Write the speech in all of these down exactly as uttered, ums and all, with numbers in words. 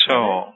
So,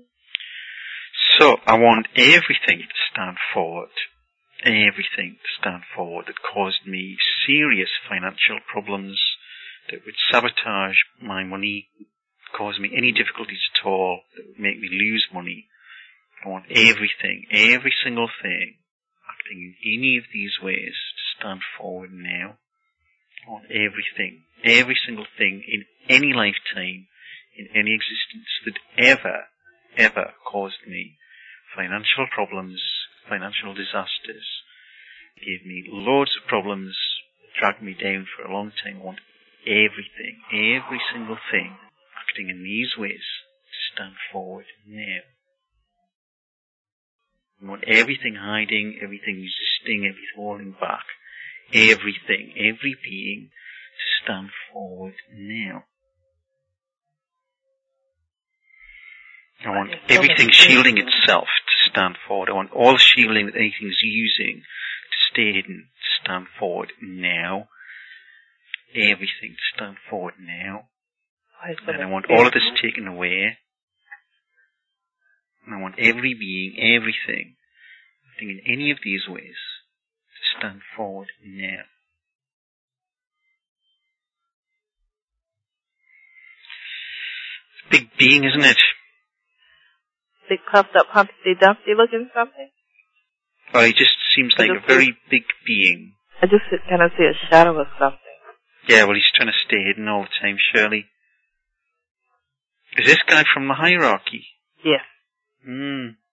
so I want everything to stand forward. Everything to stand forward that caused me serious financial problems, that would sabotage my money, cause me any difficulties at all, that would make me lose money. I want everything, every single thing, acting in any of these ways to stand forward now. I want everything, every single thing in any lifetime, in any existence that ever, ever caused me financial problems, financial disasters, gave me loads of problems, dragged me down for a long time. I want everything, every single thing, acting in these ways to stand forward now. I want everything hiding, everything resisting, everything holding back, everything, every being to stand forward now. I want everything shielding itself to stand forward. I want all the shielding that anything's using to stay hidden to stand forward now. Everything to stand forward now. And I want all of this taken away. And I want every being, everything, acting in any of these ways to stand forward now. It's a big being, isn't it? Big puffed up Humpty Dumpty looking something? Well, he just seems like a very big being. I just kind of see a shadow of something. Yeah, well, he's trying to stay hidden all the time, Shirley. Is this guy from the hierarchy? Yes. Hmm.